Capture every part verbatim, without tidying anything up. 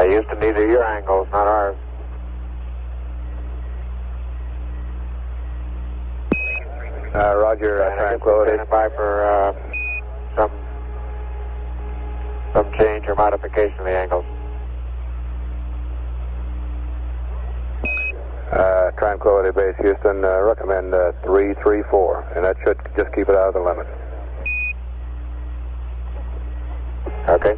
Houston, these are your angles, not ours. Uh, Roger, uh, Tranquility. Standing by for uh, some, some change or modification of the angles. Uh, Tranquility Base, Houston, uh, recommend uh, three three four, and that should just keep it out of the limit. Okay.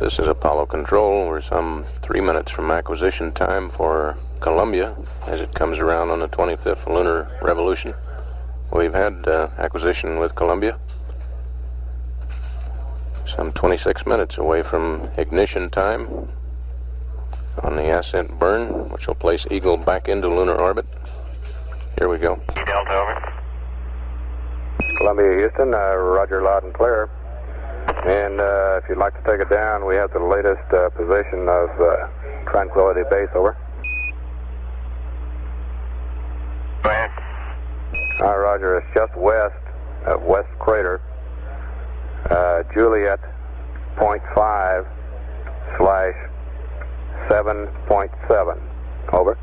This is Apollo Control. We're some three minutes from acquisition time for Columbia as it comes around on the twenty-fifth lunar revolution. We've had uh, acquisition with Columbia. Some twenty-six minutes away from ignition time on the ascent burn, which will place Eagle back into lunar orbit. Here we go. Delta, over. Columbia, Houston, uh, roger, loud and clear. And uh, if you'd like to take it down, we have the latest uh, position of uh, Tranquility Base, over. Go ahead. All right, roger, it's just west of West Crater, uh, Juliet point five slash seven point seven, over.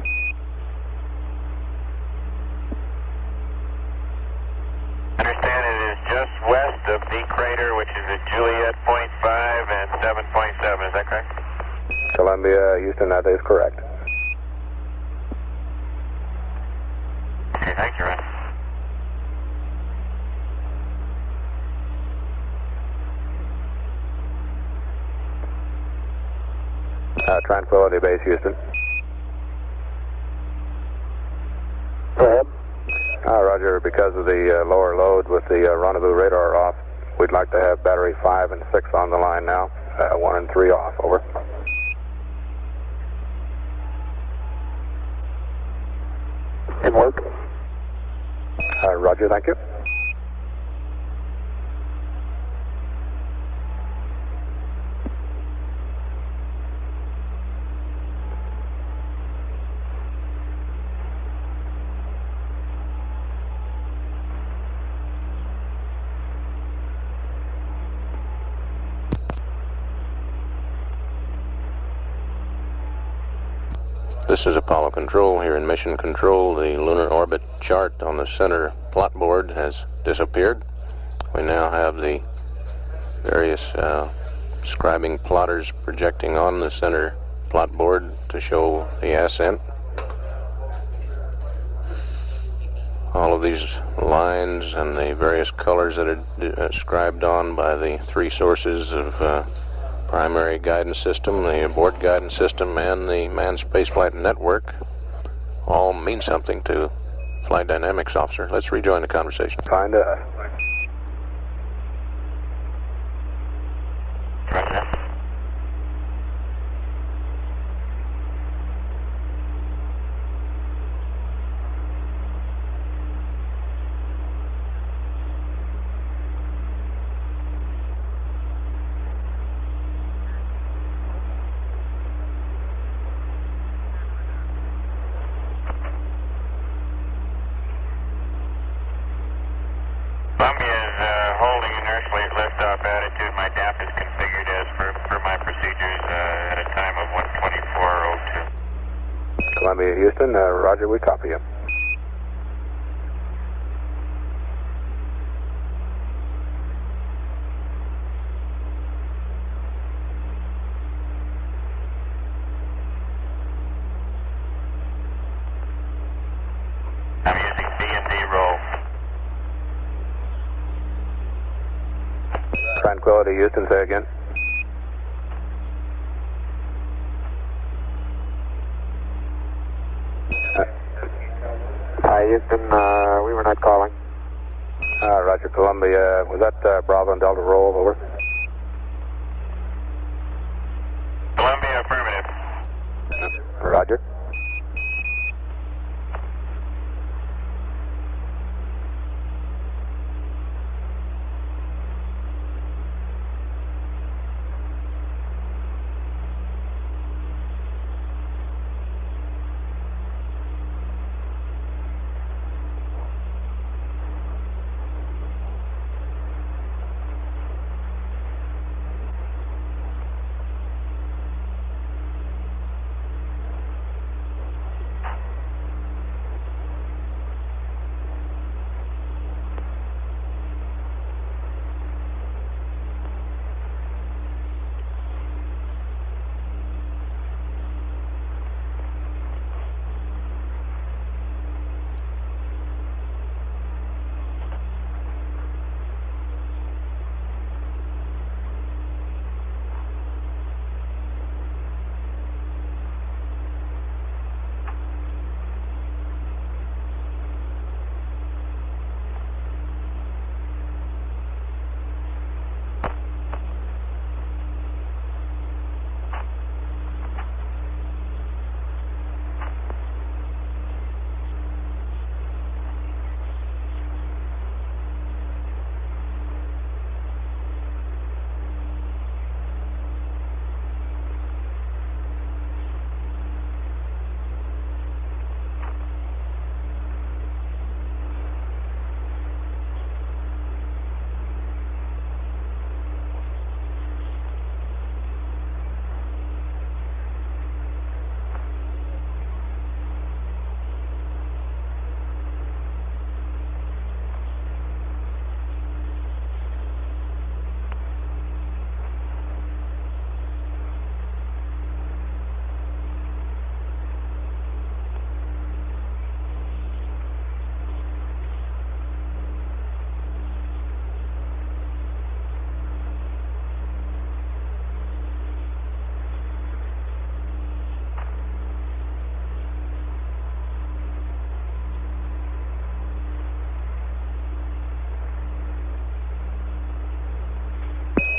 Understand it is just west of the crater, which is at Juliet point five and seven point seven, is that correct? Columbia, Houston, that is correct. Okay, thank you, Ron. Uh, Tranquility Base, Houston. Go ahead. Uh, roger, because of the uh, lower load with the uh, rendezvous radar off, we'd like to have battery five and six on the line now. Uh, one and three off, over. In work. Uh, roger, thank you. This is Apollo Control here in Mission Control. The lunar orbit chart on the center plot board has disappeared. We now have the various uh, scribing plotters projecting on the center plot board to show the ascent. All of these lines and the various colors that are scribed on by the three sources of uh, primary guidance system, the abort guidance system, and the manned spaceflight network all mean something to Flight Dynamics Officer. Let's rejoin the conversation. Find us. Roger. Columbia is uh, holding inertially at liftoff attitude. My D A F is configured as per, per my procedures uh, at a time of one twenty-four oh two. Columbia, Houston, uh, roger, we copy you. I'm using B and D roll. Tranquility, Houston, say again. Hi, Houston. Uh, we were not calling. Uh, roger, Columbia. Was that uh, Bravo and Delta roll, over? Columbia, affirmative. Roger.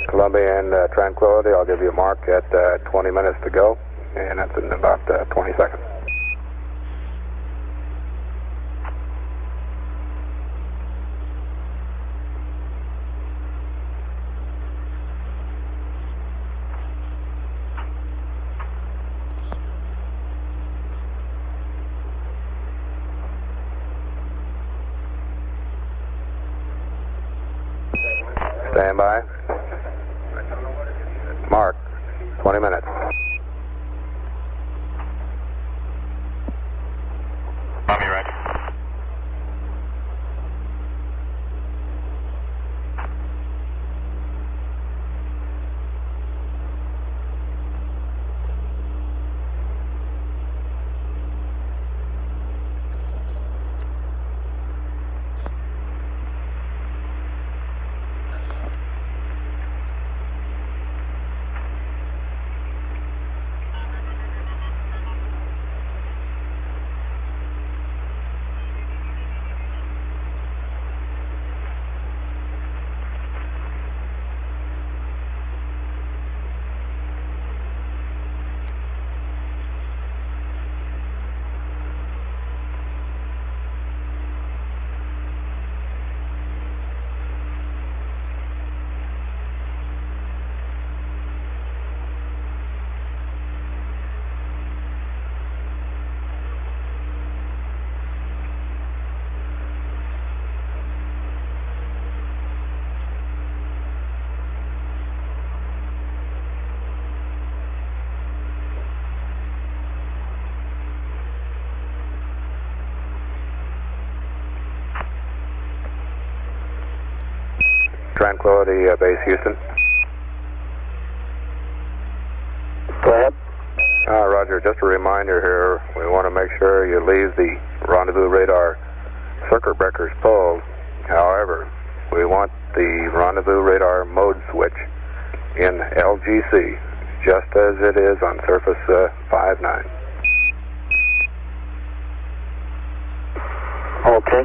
Columbia and uh, Tranquility, I'll give you a mark at uh, twenty minutes to go, and that's in about uh, twenty seconds. Stand by. Mark, twenty minutes. Columbia, right. Tranquility uh, Base Houston. Go ahead. Uh, Roger, just a reminder here, we want to make sure you leave the rendezvous radar circuit breakers pulled. However, we want the rendezvous radar mode switch in L G C, just as it is on surface uh, five nine. Okay.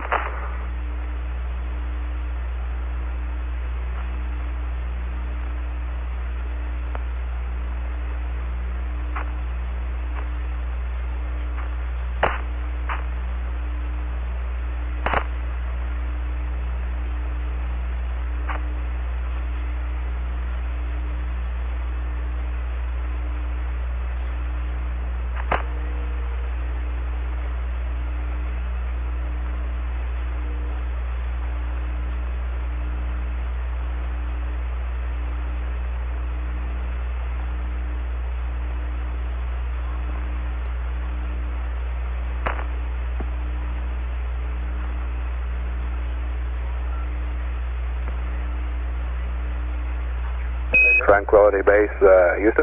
Tranquility Base, uh, Houston.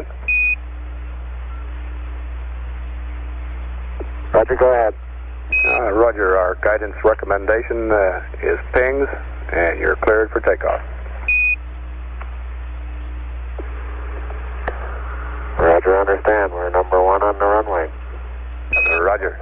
Roger, go ahead. Uh, Roger, our guidance recommendation uh, is pings, and you're cleared for takeoff. Roger, understand. We're number one on the runway. Uh, Roger.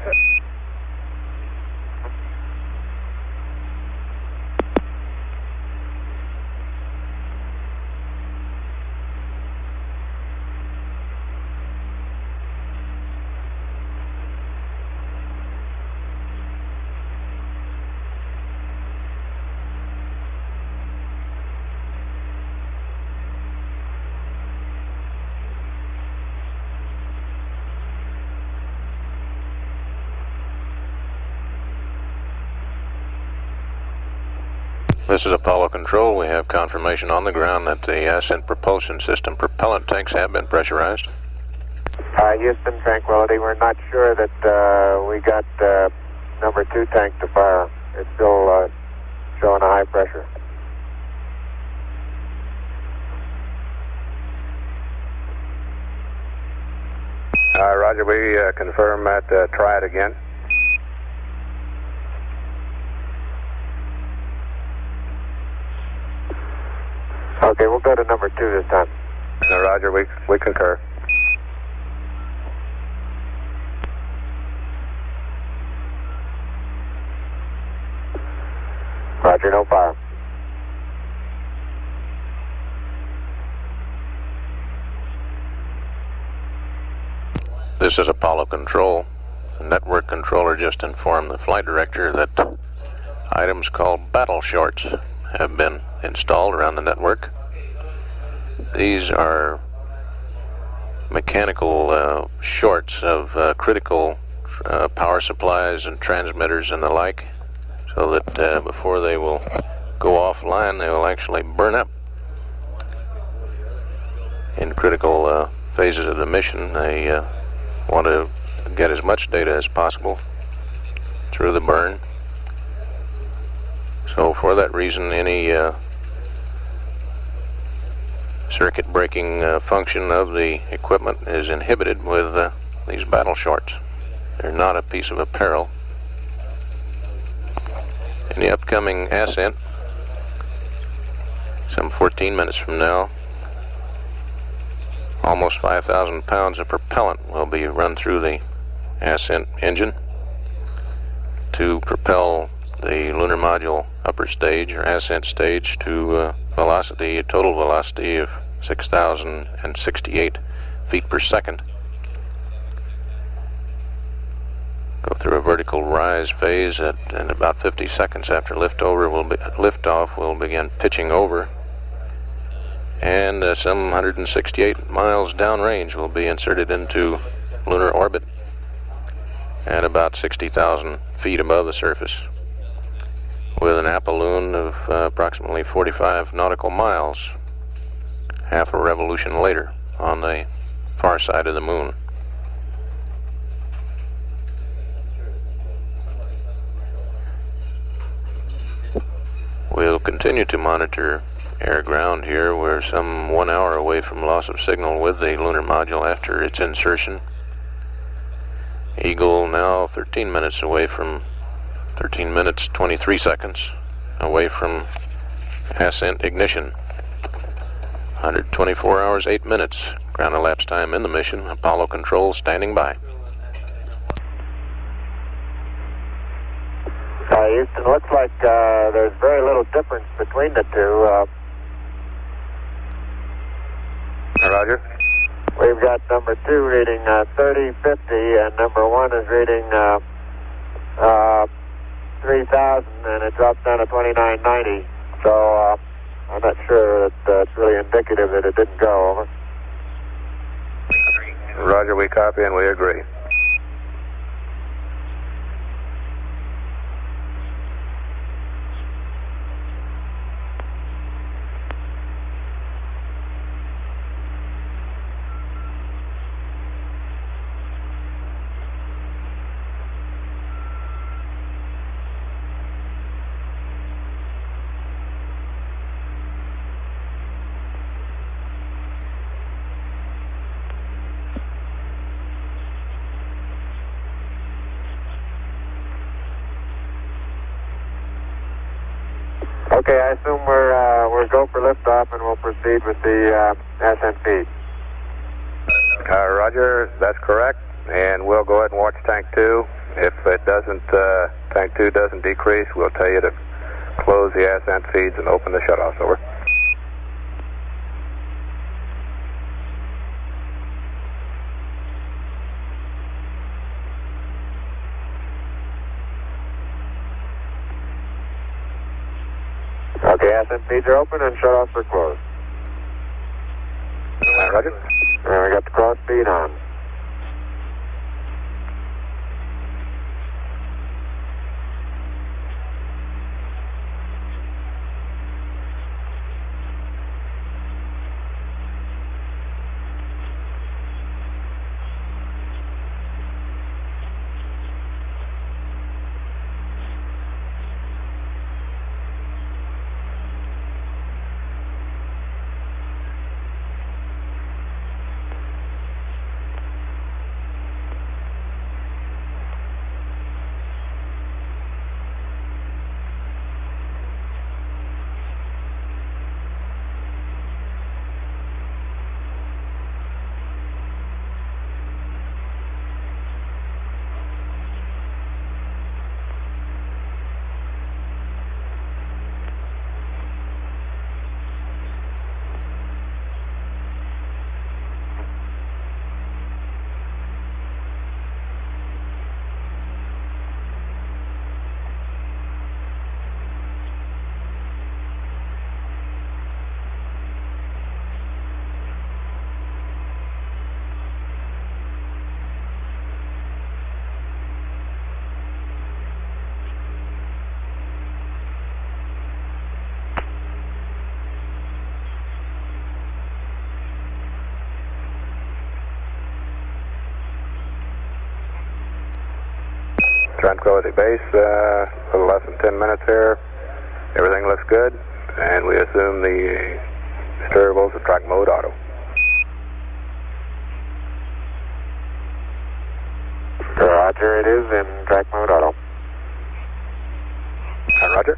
This is Apollo Control. We have confirmation on the ground that the ascent propulsion system propellant tanks have been pressurized. Uh, Houston, Tranquility, we're not sure that uh, we got uh, number two tank to fire. It's still uh, showing a high pressure. Uh, Roger, we uh, confirm that. Uh, try it again. Okay, we'll go to number two this time. Uh, Roger, we, we concur. Roger, no fire. This is Apollo Control. The network controller just informed the flight director that items called battle shorts have been installed around the network. These are mechanical uh, shorts of uh, critical uh, power supplies and transmitters and the like, so that uh, before they will go offline, they will actually burn up. In critical uh, phases of the mission, they uh, want to get as much data as possible through the burn. So for that reason, any uh, circuit breaking uh, function of the equipment is inhibited with uh, these battle shorts. They're not a piece of apparel. In the upcoming ascent, some fourteen minutes from now, almost five thousand pounds of propellant will be run through the ascent engine to propel the lunar module upper stage or ascent stage to uh, velocity, a total velocity of six thousand sixty-eight feet per second. Go through a vertical rise phase at, and about fifty seconds after liftover, we'll be, liftoff, we'll begin pitching over. And uh, some one hundred sixty-eight miles downrange will be inserted into lunar orbit at about sixty thousand feet above the surface, with an apolloon of uh, approximately forty-five nautical miles, half a revolution later, on the far side of the moon. We'll continue to monitor air-ground here. We're some one hour away from loss of signal with the lunar module after its insertion. Eagle now thirteen minutes away from, thirteen minutes, twenty-three seconds away from ascent ignition. one hundred twenty-four hours, eight minutes, ground elapsed time in the mission. Apollo Control standing by. Uh, Houston, looks like uh, there's very little difference between the two. Uh, Roger. we've got number two reading uh, thirty fifty, and number one is reading uh, uh, three thousand, and it drops down to twenty-nine ninety. So uh, I'm not sure that uh, it's really indicative that it didn't go. Over. Roger, we copy and we agree. Okay, I assume we're uh, we're go for liftoff, and we'll proceed with the uh, ascent feed. Uh, Roger, that's correct, and we'll go ahead and watch tank two. If it doesn't, uh, tank two doesn't decrease, we'll tell you to close the ascent feeds and open the shutoffs. Over. Okay, ascent feeds are open and shutoffs are closed. Uh, Roger. And we got the cross feed on. Tranquility Base, uh, a little less than ten minutes here. Everything looks good, and we assume the steerables are track mode auto. Roger, it is in track mode auto. Uh, Roger.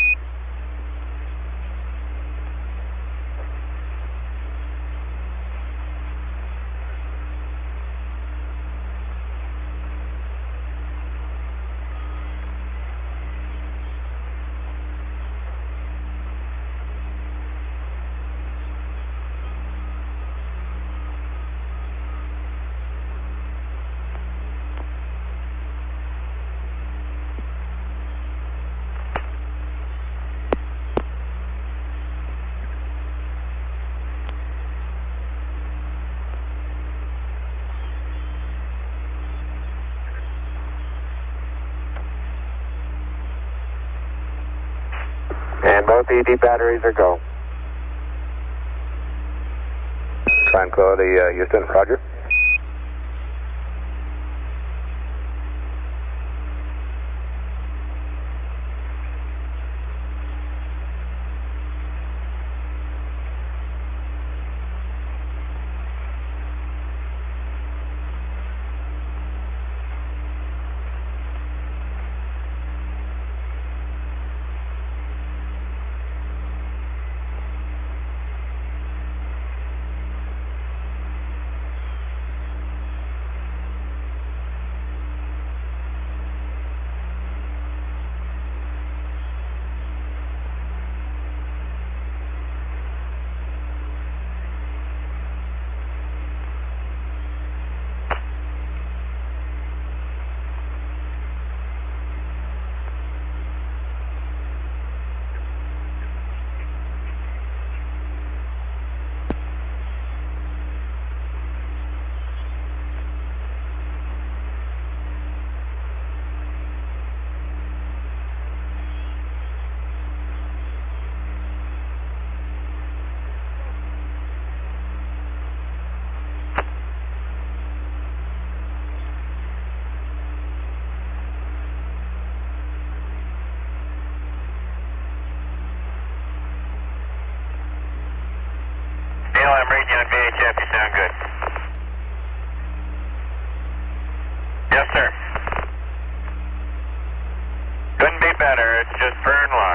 And both E D batteries are go. Tranquility, uh, Houston, Roger. Neil, I'm reading you on V H F. You sound good. Yes, sir. Couldn't be better. It's just burn long.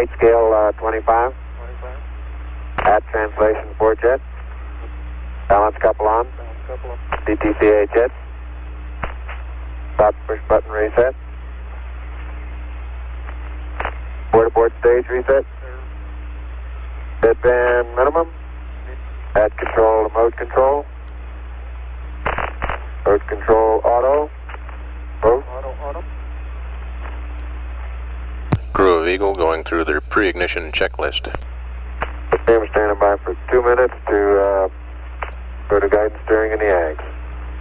Rate scale uh, twenty-five. twenty-five. At translation four jet. Balance couple on. Balance couple on. D T C A jet. Stop push button reset. Board aboard stage reset. Deadband minimum. At control to mode control. Mode control auto. Both. Auto, auto. Crew of Eagle going through their pre-ignition checklist. Okay, we're standing by for two minutes to uh, go to guidance steering in the A Gs.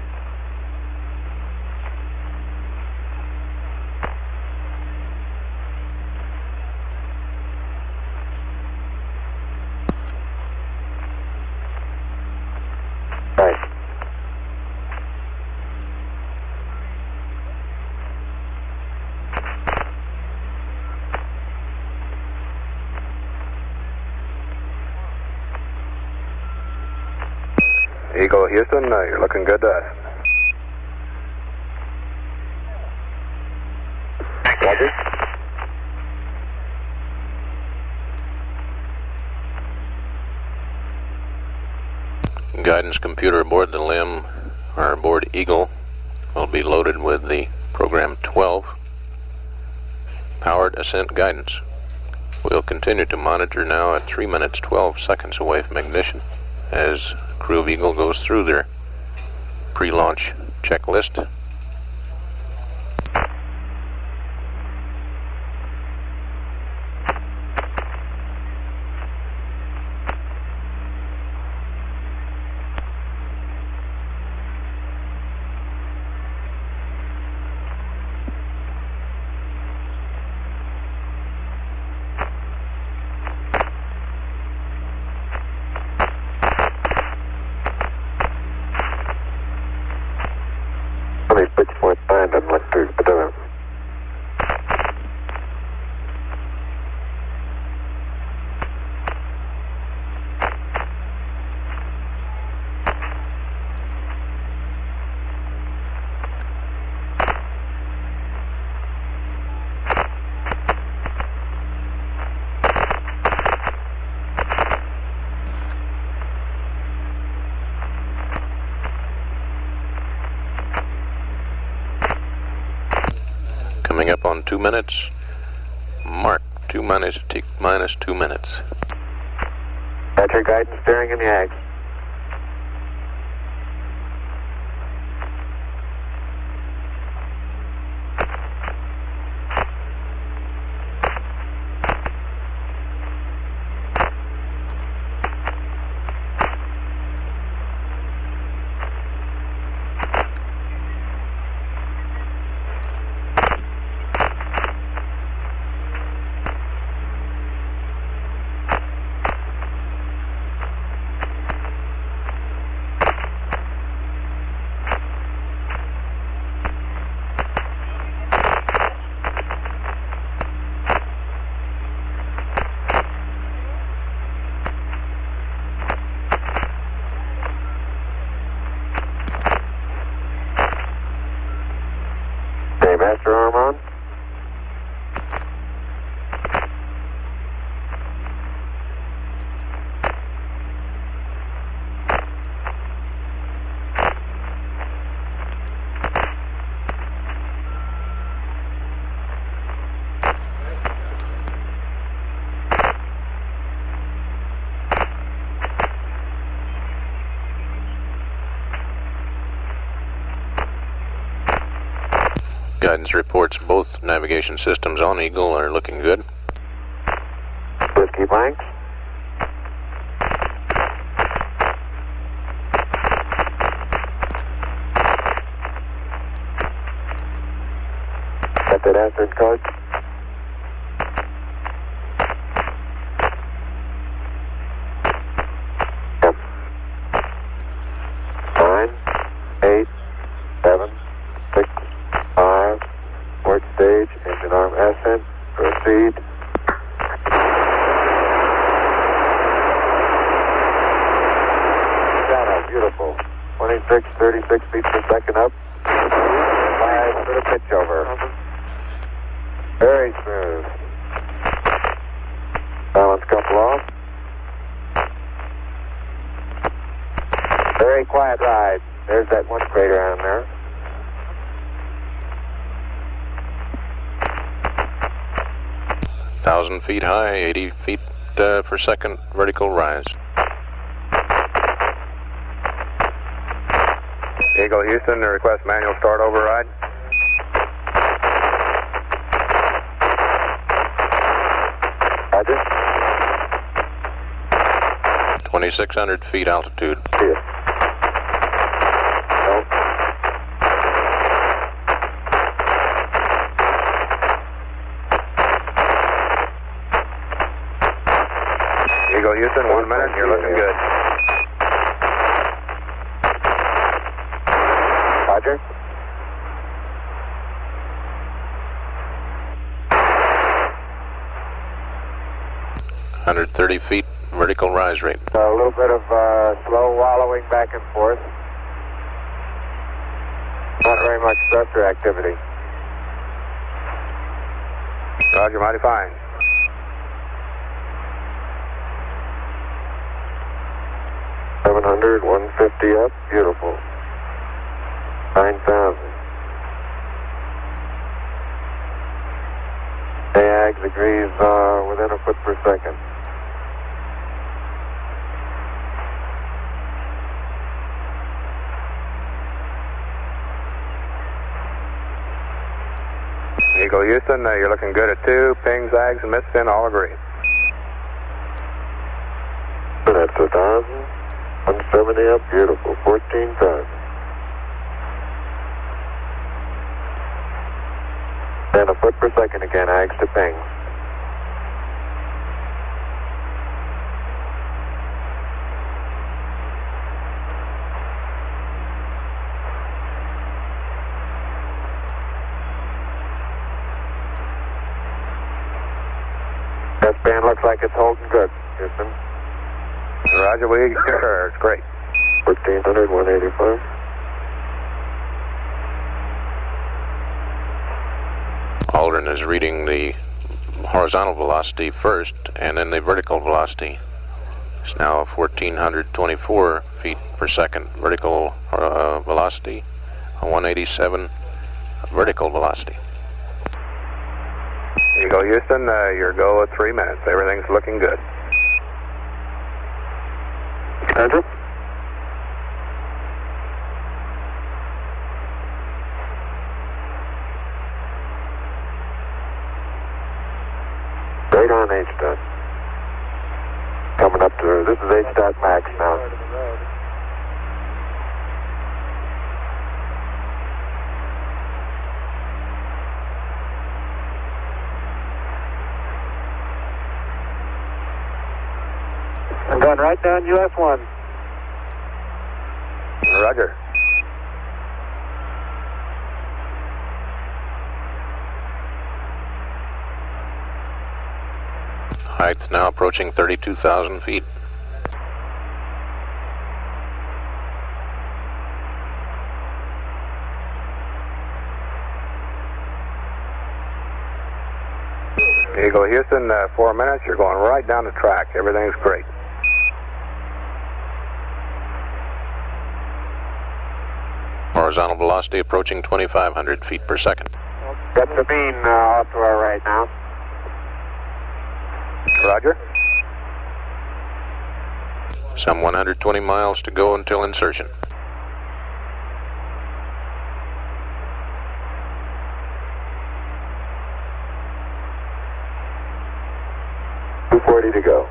Right. Eagle Houston, uh, you're looking good to us. Roger. Guidance computer aboard the LIM, or aboard Eagle, will be loaded with the program twelve, powered ascent guidance. We'll continue to monitor now at three minutes twelve seconds away from ignition as crew of Eagle goes through their pre-launch checklist. twenty-six point nine doesn't look too good, does it? Coming up on two minutes. Mark, two minus, t minus two minutes. That's your guidance steering in the A Gs. Master arm on. Guidance reports both navigation systems on Eagle are looking good. Whiskey blanks. Got that answered code? Yep. Nine, eight, seven, six, five, port stage, engine arm ascent, proceed. Shadow, beautiful. twenty-six, thirty-six feet per second up. Five for the pitch over. Very smooth. very quiet ride. There's that one crater on there. one thousand feet high, eighty feet uh, per second vertical rise. Eagle Houston, request manual start override. Roger. twenty-six hundred feet altitude. See you. No. Eagle Houston, one minute, you're looking good. Roger. one hundred thirty feet vertical rise rate. A little bit of uh, slow wallowing back and forth. Not very much thruster activity. Roger, mighty fine. seven hundred, one fifty up, beautiful. nine thousand. A A G agrees uh, within a foot per second. Eagle Houston, uh, you're looking good at two. Ping, zags, and miss-in all agree. That's a thousand. one seventy up, beautiful. fourteen thousand. And a foot per second again, A Gs to ping. S-band looks like it's holding good, Houston. Roger, we concur. It's great. fourteen hundred, one eighty-five. Aldrin is reading the horizontal velocity first and then the vertical velocity. It's now fourteen twenty-four feet per second vertical uh, velocity, one eighty-seven vertical velocity. Eagle Houston, uh, your go at three minutes. Everything's looking good. Andrew? Right on H-dot. Coming up to, this is H-dot max now. I'm going right down U S one. Roger. Height now approaching thirty-two thousand feet. Eagle Houston, uh, four minutes. You're going right down the track. Everything's great. Horizontal velocity approaching twenty-five hundred feet per second. Got Sabine uh, off to our right now. Roger. Some one hundred twenty miles to go until insertion. two forty to go.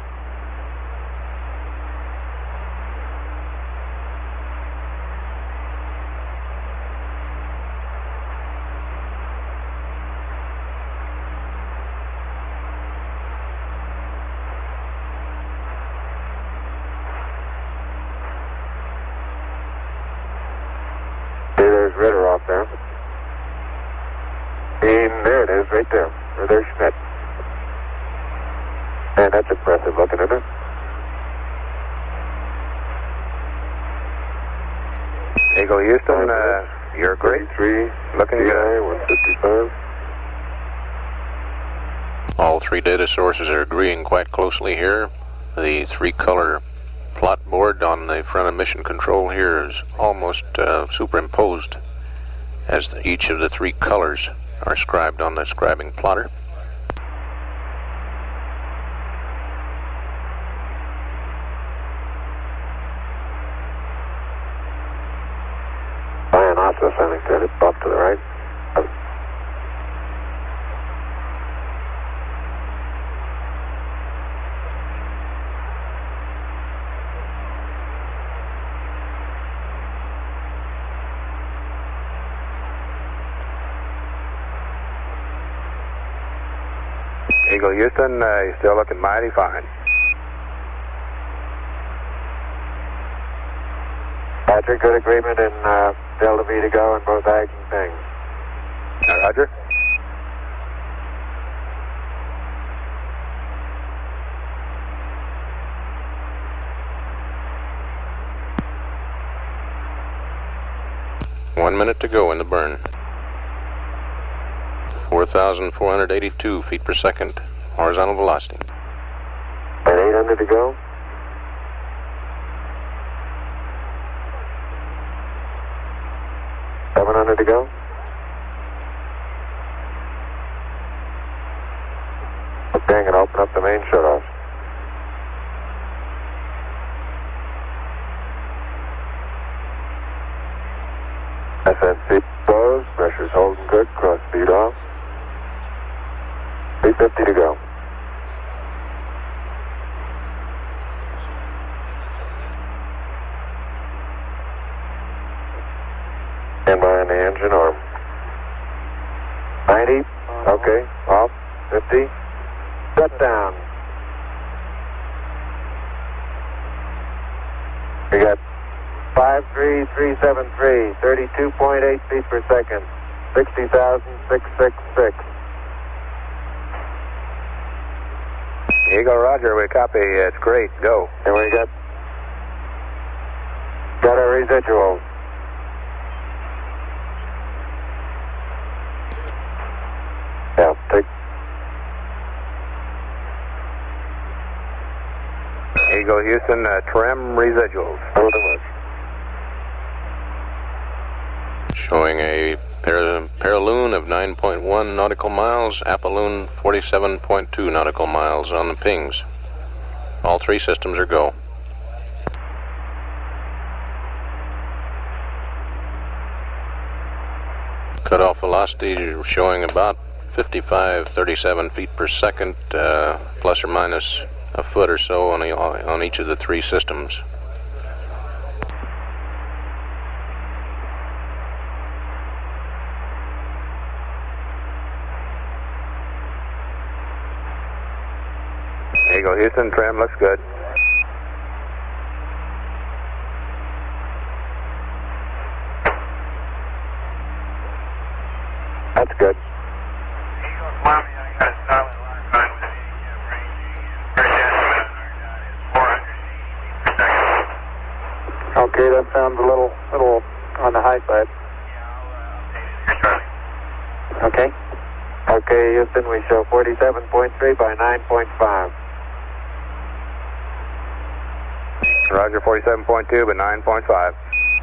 Okay, there's Ritter off there. And there it is, right there. Or there's Schmidt. Man, that's impressive looking, isn't it? Eagle Houston, uh, you're great. Three, Looking good. one fifty-five. All three data sources are agreeing quite closely here. The three color plot board on the front of mission control here is almost uh, superimposed as the, each of the three colors are scribed on the scribing plotter. Dionysus, I think that it's off to the right. Eagle Houston, uh, you're still looking mighty fine. Roger, good agreement in uh, Delta V to go and both Ags and pings. Uh, Roger. One minute to go in the burn. four thousand four hundred eighty-two feet per second, horizontal velocity. And eight hundred to go. seven hundred to go. Okay, and open up the main shutoffs. S N C closed, pressure's holding good, cross speed off. three fifty to go. Stand by on the engine arm. ninety, okay, off, fifty, shut down. We got five three three seven three, thirty-two point eight feet per second, sixty thousand six hundred sixty-six. Eagle, Roger, we copy. It's great. Go. And we got, got our residuals. Yeah, take. Eagle Houston, uh, trim residuals. Hold on. Showing a par paraloon of nine point one nautical miles, apoloon forty-seven point two nautical miles on the pings. All three systems are go. Cutoff velocity showing about fifty-five thirty-seven feet per second, uh, plus or minus a foot or so on, the, on each of the three systems. Eagle Houston, trim looks good. That's good. Eagle Columbia, I got a solid lock on with the uh, ranging. First estimate on our dot is four hundred eighty feet per second. Okay, that sounds a little, little on the high side. Yeah, I'll uh, update it here shortly. Okay. Okay, Houston, we show forty-seven point three by nine point five. Roger, forty-seven point two, but nine point five.